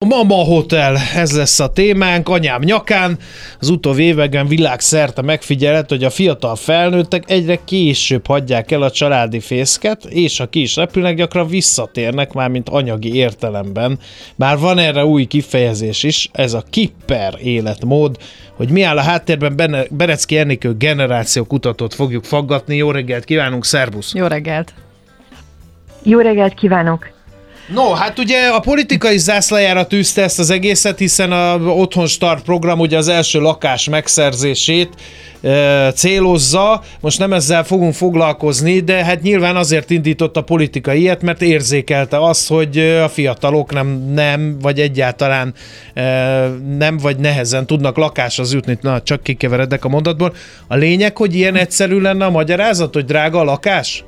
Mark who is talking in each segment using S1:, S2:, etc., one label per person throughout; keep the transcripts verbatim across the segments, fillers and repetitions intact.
S1: Mama Hotel, ez lesz a témánk, anyám nyakán. Az utóbbi években világszerte megfigyelhet, hogy a fiatal felnőttek egyre később hagyják el a családi fészket, és ha ki is repülnek, gyakran visszatérnek már, mint anyagi értelemben. Bár van erre új kifejezés is, ez a kipper életmód. Hogy mi áll a háttérben, Bene- Berecki Enikő generációkutatót fogjuk faggatni. Jó reggelt kívánunk, szervusz!
S2: Jó reggelt!
S3: Jó reggelt kívánok!
S1: No, hát ugye a politikai zászlajára tűzte ezt az egészet, hiszen a Otthon Start program ugye az első lakás megszerzését e, célozza. Most nem ezzel fogunk foglalkozni, de hát nyilván azért indított a politika ilyet, mert érzékelte azt, hogy a fiatalok nem, nem vagy egyáltalán e, nem, vagy nehezen tudnak lakáshoz jutni. Na, csak kikeveredek a mondatból. A lényeg, hogy ilyen egyszerű lenne a magyarázat, hogy drága a lakás?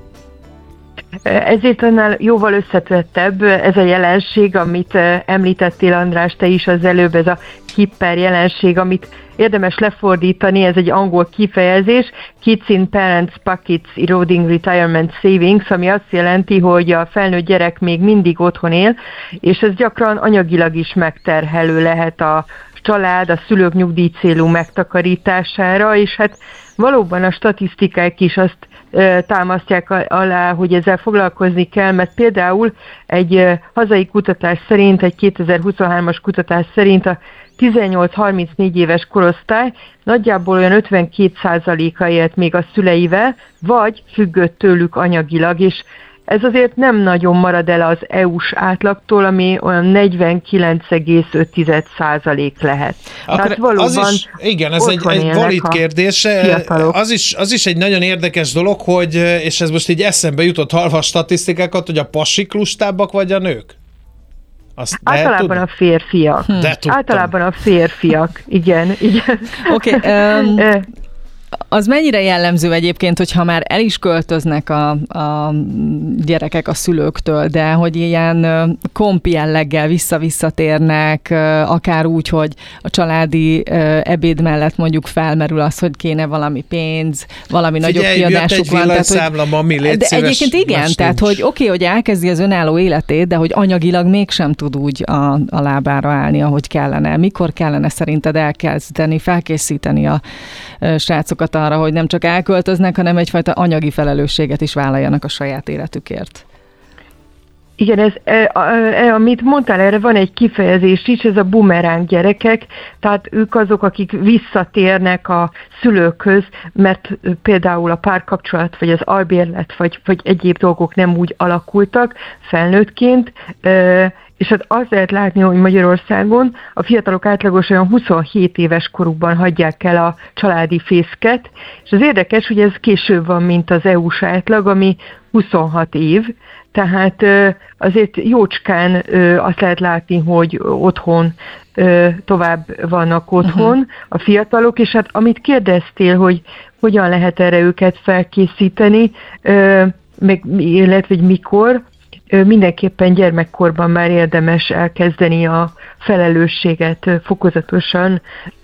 S3: Ezért annál jóval összetettebb ez a jelenség, amit említettél, András, te is az előbb, ez a kipper jelenség, amit érdemes lefordítani, ez egy angol kifejezés, Kids in Parents Pockets Eroding Retirement Savings, ami azt jelenti, hogy a felnőtt gyerek még mindig otthon él, és ez gyakran anyagilag is megterhelő lehet a család, a szülők nyugdíjcélú megtakarítására, és hát valóban a statisztikák is azt támasztják alá, hogy ezzel foglalkozni kell, mert például egy hazai kutatás szerint, egy kétezer-huszonhármas kutatás szerint a tizennyolc-harmincnégy éves korosztály nagyjából olyan ötvenkét százaléka élt még a szüleivel, vagy függött tőlük anyagilag, és ez azért nem nagyon marad el az é u-s átlagtól, ami olyan negyvenkilenc egész öt százalék lehet.
S1: Akkor tehát valóban az is, igen, ez egy, egy valid kérdés. Az is, az is egy nagyon érdekes dolog, hogy, és ez most így eszembe jutott halva a statisztikákat, hogy a pasik lustábbak vagy a nők?
S3: Azt általában a férfiak.
S1: Hm.
S3: Általában a férfiak, igen. igen.
S2: Oké, okay, um... az mennyire jellemző egyébként, hogyha már el is költöznek a, a gyerekek a szülőktől, de hogy ilyen komp jelleggel vissza-visszatérnek, akár úgy, hogy a családi ebéd mellett mondjuk felmerül az, hogy kéne valami pénz, valami
S1: Figyelj,
S2: nagyobb kiadásuk van.
S1: Tehát, hogy, mami, légy
S2: de
S1: szíves,
S2: egyébként igen, tehát hogy oké, okay, hogy elkezdi az önálló életét, de hogy anyagilag mégsem tud úgy a, a lábára állni, ahogy kellene. Mikor kellene szerinted elkezdeni, felkészíteni a srácokat arra, hogy nem csak elköltöznek, hanem egyfajta anyagi felelősséget is vállaljanak a saját életükért?
S3: Igen, ez, e, e, amit mondtál, erre van egy kifejezés is, ez a bumeráng gyerekek, tehát ők azok, akik visszatérnek a szülőkhöz, mert például a párkapcsolat, vagy az albérlet, vagy, vagy egyéb dolgok nem úgy alakultak felnőttként, e, és hát azt lehet látni, hogy Magyarországon a fiatalok átlagosan olyan huszonhét éves korukban hagyják el a családi fészket, és az érdekes, hogy ez később van, mint az é u-s átlag, ami huszonhat év, tehát azért jócskán azt lehet látni, hogy otthon tovább vannak otthon uh-huh. a fiatalok, és hát amit kérdeztél, hogy hogyan lehet erre őket felkészíteni, meg, illetve hogy mikor, mindenképpen gyermekkorban már érdemes elkezdeni a felelősséget fokozatosan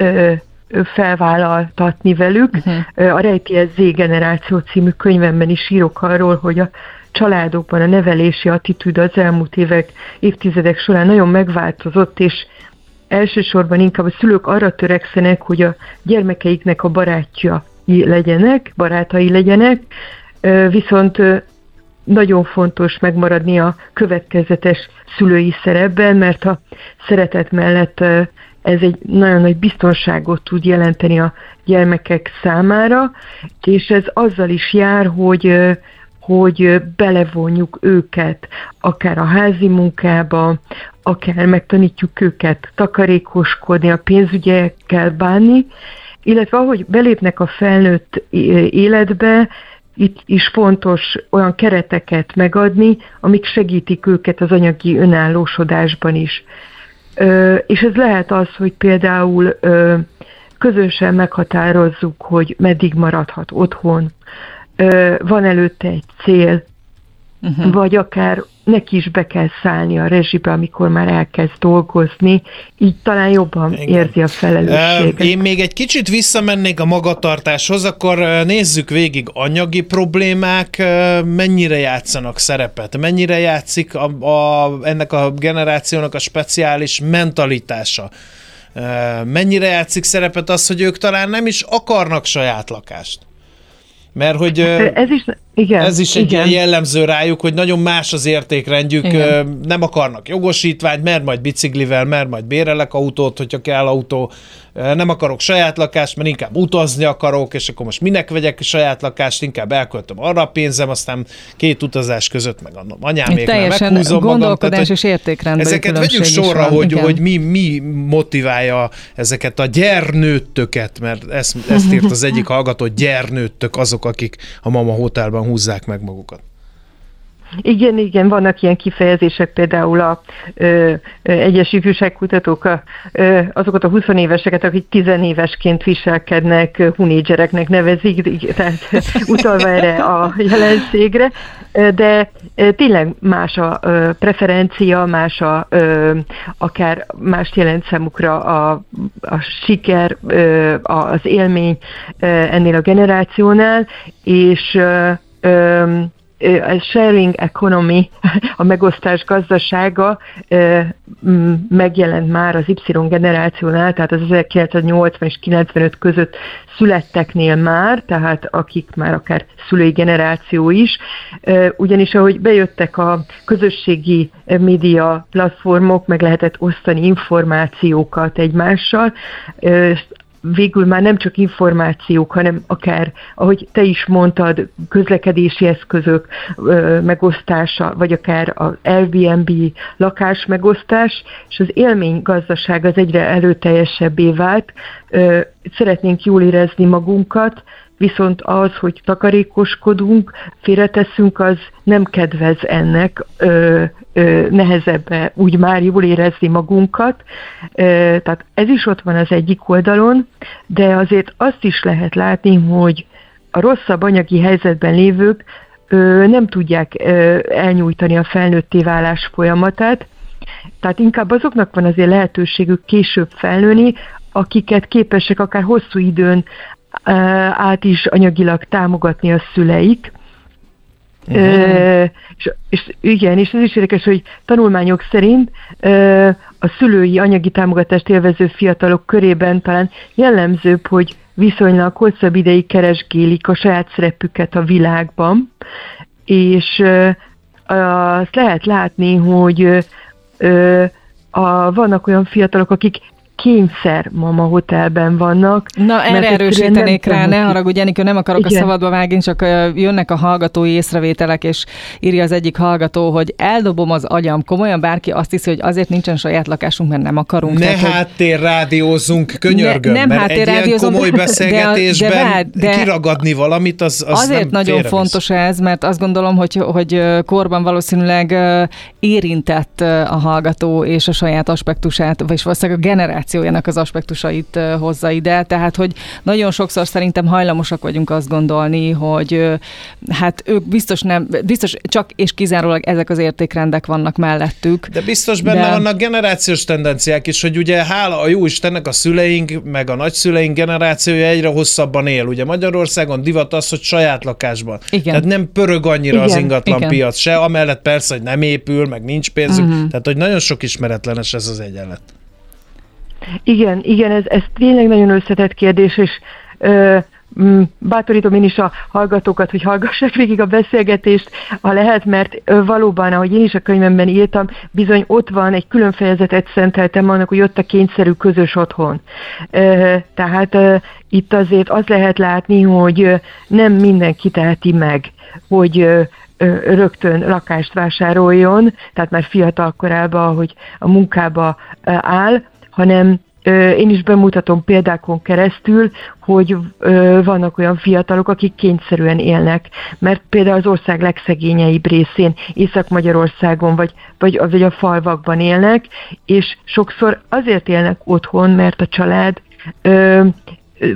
S3: felvállaltatni velük. Uh-huh. A Rejtélyes Z-generáció című könyvemben is írok arról, hogy a családokban a nevelési attitűd az elmúlt évek, évtizedek során nagyon megváltozott, és elsősorban inkább a szülők arra törekszenek, hogy a gyermekeiknek a barátja legyenek, barátai legyenek, viszont nagyon fontos megmaradni a következetes szülői szerepben, mert a szeretet mellett ez egy nagyon nagy biztonságot tud jelenteni a gyermekek számára, és ez azzal is jár, hogy, hogy belevonjuk őket, akár a házi munkába, akár megtanítjuk őket takarékoskodni, a pénzügyekkel bánni, illetve ahogy belépnek a felnőtt életbe, itt is fontos olyan kereteket megadni, amik segítik őket az anyagi önállósodásban is. Ö, és ez lehet az, hogy például ö, közösen meghatározzuk, hogy meddig maradhat otthon, ö, van előtte egy cél, uh-huh. vagy akár neki is be kell szállni a rezsibe, amikor már elkezd dolgozni, így talán jobban Igen. érzi a felelősséget.
S1: Én még egy kicsit visszamennék a magatartáshoz, akkor nézzük végig anyagi problémák, mennyire játszanak szerepet, mennyire játszik a, a, ennek a generációnak a speciális mentalitása. Mennyire játszik szerepet az, hogy ők talán nem is akarnak saját lakást. Mert hogy
S3: ez is, igen,
S1: ez is egy
S3: igen.
S1: ilyen jellemző rájuk, hogy nagyon más az értékrendjük, igen. nem akarnak jogosítványt, mert majd biciklivel, mert majd bérelek autót, hogyha kell autó, nem akarok saját lakást, mert inkább utazni akarok, és akkor most minek vegyek saját lakást, inkább elköltöm arra a pénzem, aztán két utazás között meg a anyáméknál meghúzom magam.
S2: Gondolkodás és értékrendben
S1: ezeket vegyük sorra, hogy, hogy mi, mi motiválja ezeket a gyernőttöket, mert ezt, ezt írt az egyik hallgató, hogy gyernőttök azok, akik a Mama Hotelben húzzák meg magukat.
S3: Igen, igen, vannak ilyen kifejezések, például a ö, ö, egyes ifjúságkutatók a, ö, azokat a huszonéveseket, akik tizenévesként viselkednek, hunédzsereknek nevezik, tehát utalva erre a jelenségre, de tényleg más a ö, preferencia, más a, ö, akár mást jelent számukra a, a siker, ö, az élmény ö, ennél a generációnál, és ö, ö, a sharing economy, a megosztás gazdasága megjelent már az Y generációnál, tehát az ezerkilencszáznyolcvan és kilencvenöt között születteknél már, tehát akik már akár szülői generáció is, ugyanis ahogy bejöttek a közösségi média platformok, meg lehetett osztani információkat egymással, végül már nem csak információk, hanem akár, ahogy te is mondtad, közlekedési eszközök ö, megosztása, vagy akár az Airbnb lakás megosztás, és az élménygazdaság az egyre erőteljesebbé vált. Ö, szeretnénk jól érezni magunkat, viszont az, hogy takarékoskodunk, félreteszünk, az nem kedvez ennek, ö, ö, nehezebb úgy már jól érezni magunkat. Ö, tehát ez is ott van az egyik oldalon, de azért azt is lehet látni, hogy a rosszabb anyagi helyzetben lévők ö, nem tudják ö, elnyújtani a felnőtté válás folyamatát, tehát inkább azoknak van azért lehetőségük később felnőni, akiket képesek akár hosszú időn át is anyagilag támogatni a szüleik. Uh-huh. E, és, és igen, és ez is érdekes, hogy tanulmányok szerint e, a szülői anyagi támogatást élvező fiatalok körében talán jellemzőbb, hogy viszonylag hosszabb ideig keresgélik a saját szerepüket a világban, és e, azt lehet látni, hogy e, a, vannak olyan fiatalok, akik kényszer Mama Hotelben vannak.
S2: Na, erre erősítenék rá, ne haragudj, Enikő, nem akarok Igen. a szabadba vágni, csak jönnek a hallgatói észrevételek, és írja az egyik hallgató, hogy eldobom az agyam. Komolyan bárki azt hiszi, hogy azért nincsen saját lakásunk, mert nem akarunk.
S1: Ne
S2: tehát,
S1: háttérrádiózzunk, könyörgöm, ne, nem mert egy ilyen komoly beszélgetésben de, de, de kiragadni valamit, az, az
S2: azért
S1: nem
S2: nagyon fontos ez, mert azt gondolom, hogy, hogy korban valószínűleg érintett a hallgató és a saját aspektusát, vagy valószínűleg a generáció az aspektusait hozza ide, tehát hogy nagyon sokszor szerintem hajlamosak vagyunk azt gondolni, hogy hát ők biztos nem, biztos csak és kizárólag ezek az értékrendek vannak mellettük.
S1: De biztos benne de... vannak generációs tendenciák is, hogy ugye hála a jó Istennek a szüleink, meg a nagyszüleink generációja egyre hosszabban él. Ugye Magyarországon divat az, hogy saját lakásban. Igen. Tehát nem pörög annyira Igen. az ingatlan Igen. piac se, amellett persze, hogy nem épül, meg nincs pénzük, uh-huh. tehát hogy nagyon sok ismeretlenes ez az egyenlet.
S3: Igen, igen, ez, ez tényleg nagyon összetett kérdés, és ö, m, bátorítom én is a hallgatókat, hogy hallgassák végig a beszélgetést, ha lehet, mert ö, valóban, ahogy én is a könyvemben írtam, bizony ott van, egy külön fejezetet szenteltem annak, hogy ott a kényszerű közös otthon. Ö, tehát ö, itt azért az lehet látni, hogy ö, nem mindenki teheti meg, hogy ö, rögtön lakást vásároljon, tehát már fiatal korában, hogy a munkába áll, hanem ö, én is bemutatom példákon keresztül, hogy ö, vannak olyan fiatalok, akik kényszerűen élnek, mert például az ország legszegényeibb részén, Észak-Magyarországon vagy, vagy, vagy a falvakban élnek, és sokszor azért élnek otthon, mert a család ö, ö,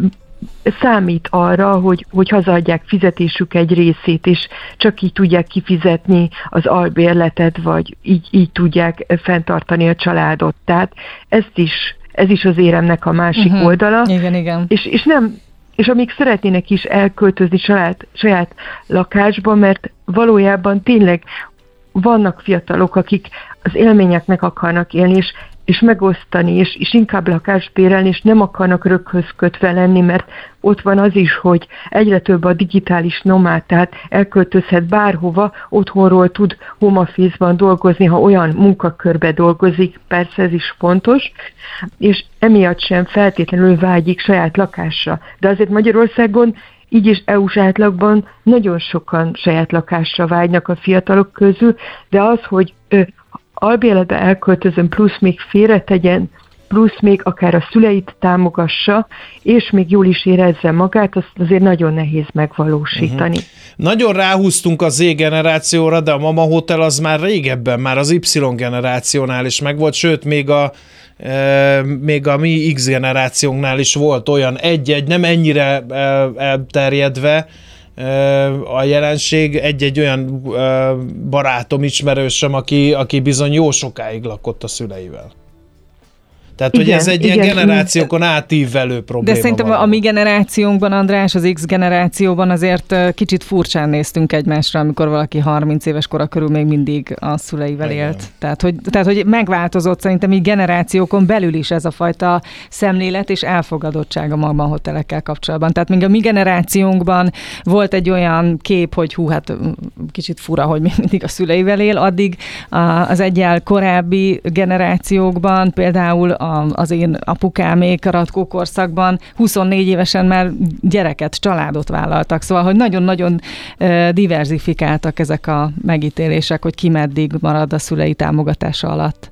S3: számít arra, hogy, hogy hazaadják fizetésük egy részét, és csak így tudják kifizetni az albérletet, vagy így, így tudják fenntartani a családot. Tehát ezt is, ez is az éremnek a másik uh-huh. oldala.
S2: Igen, igen.
S3: És, és nem... És amíg szeretnének is elköltözni saját, saját lakásba, mert valójában tényleg vannak fiatalok, akik az élményeknek akarnak élni, és, és megosztani, és, és inkább lakást bérelni, és nem akarnak röghöz kötve lenni, mert ott van az is, hogy egyre több a digitális nomád, tehát elköltözhet bárhova, otthonról tud home office-ban dolgozni, ha olyan munkakörbe dolgozik, persze ez is fontos, és emiatt sem feltétlenül vágyik saját lakásra. De azért Magyarországon így is é u-s átlagban nagyon sokan saját lakásra vágynak a fiatalok közül, de az, hogy ö, albérletbe elköltözön, plusz még félretegyen, plusz még akár a szüleit támogassa, és még jól is érezze magát, azt azért nagyon nehéz megvalósítani.
S1: Uh-huh. Nagyon ráhúztunk a Z generációra, de a Mama Hotel az már régebben, már az Y generációnál is megvolt, sőt, még a e, még a mi X generációnknál is volt olyan egy-egy, nem ennyire elterjedve e, a jelenség, egy-egy olyan e, barátom, ismerősöm, aki, aki bizony jó sokáig lakott a szüleivel. Tehát, igen, hogy ez egy igen, ilyen generációkon átívelő probléma.
S2: De szerintem valami. A mi generációnkban, András, az X generációban azért kicsit furcsán néztünk egymásra, amikor valaki harminc éves kora körül még mindig a szüleivel igen. élt. Tehát hogy, tehát, hogy megváltozott szerintem így generációkon belül is ez a fajta szemlélet és elfogadottság a Mama hotelekkel kapcsolatban. Tehát még a mi generációnkban volt egy olyan kép, hogy hú, hát kicsit fura, hogy még mindig a szüleivel él, addig az egyel korábbi generációkban például az én apukámék a Ratkó korszakban huszonnégy évesen már gyereket, családot vállaltak. Szóval, hogy nagyon-nagyon diverzifikáltak ezek a megítélések, hogy ki meddig marad a szülei támogatása alatt.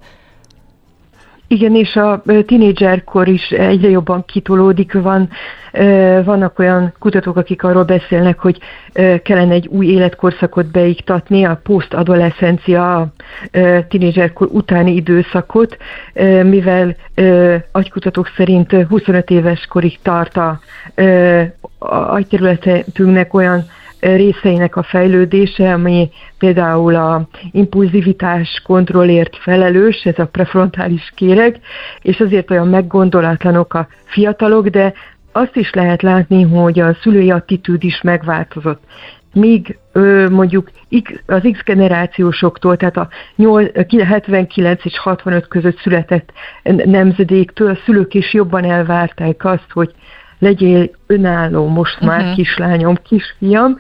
S3: Igen, és a tínédzserkor is egyre jobban kitolódik. Van, vannak olyan kutatók, akik arról beszélnek, hogy kellene egy új életkorszakot beiktatni, a post-adolescencia, a tínédzserkor utáni időszakot, mivel agykutatók szerint huszonöt éves korig tart a, a agyterületünknek olyan részeinek a fejlődése, ami például a impulzivitás kontrollért felelős, ez a prefrontális kéreg, és azért olyan meggondolatlanok a fiatalok, de azt is lehet látni, hogy a szülői attitűd is megváltozott. Míg ö, mondjuk az X generációsoktól, tehát a hetvenkilenc és hatvanöt között született nemzedéktől a szülők is jobban elvárták azt, hogy legyél önálló, most már uh-huh. kislányom, kisfiam.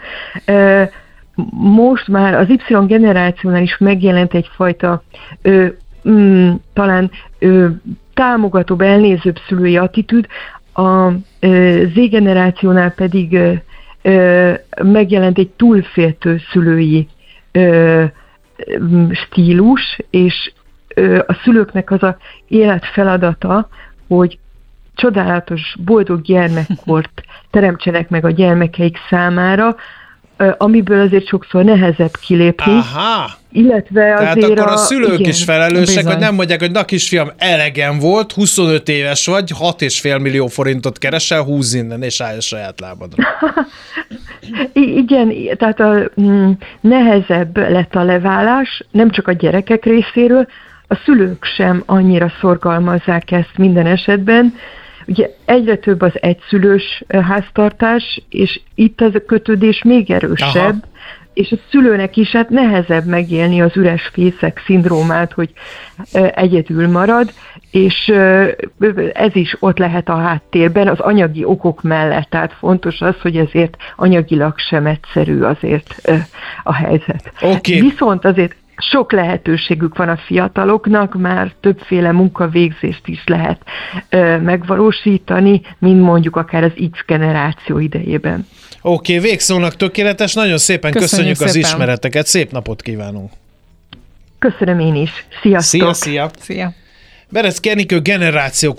S3: Most már az Y generációnál is megjelent egyfajta ö, mm, talán ö, támogatóbb, elnézőbb szülői attitűd, a ö, Z generációnál pedig ö, ö, megjelent egy túlféltő szülői ö, stílus, és ö, a szülőknek az a életfeladata, hogy csodálatos, boldog gyermekkort teremtsenek meg a gyermekeik számára, amiből azért sokszor nehezebb kilépni.
S1: Aha!
S3: Illetve
S1: tehát
S3: azért
S1: akkor a szülők
S3: igen,
S1: is felelősek,
S2: bizony.
S1: hogy nem mondják, hogy na kisfiam, elegem volt, huszonöt éves vagy, hat és fél millió forintot keresel, húzz innen, és állj a saját lábadra.
S3: I- igen, tehát a, mm, nehezebb lett a leválás, nem csak a gyerekek részéről, a szülők sem annyira szorgalmazzák ezt minden esetben. Ugye egyre több az egyszülős háztartás, és itt az a kötődés még erősebb, aha. és a szülőnek is hát nehezebb megélni az üres fészek szindrómát, hogy egyedül marad, és ez is ott lehet a háttérben az anyagi okok mellett. Tehát fontos az, hogy ezért anyagilag sem egyszerű azért a helyzet.
S1: Okay.
S3: Viszont azért sok lehetőségük van a fiataloknak, már többféle munkavégzést is lehet ö, megvalósítani, mint mondjuk akár az X generáció idejében.
S1: Oké, okay, végszónak tökéletes, nagyon szépen köszönjük, köszönjük az szépen. Ismereteket, szép napot kívánunk!
S3: Köszönöm én is, sziasztok!
S1: Szia, szia!
S2: Szia!
S1: Berec Kenikő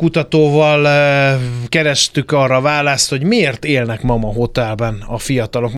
S1: generációkutatóval kerestük arra választ, hogy miért élnek Mama Hotelben a fiatalok.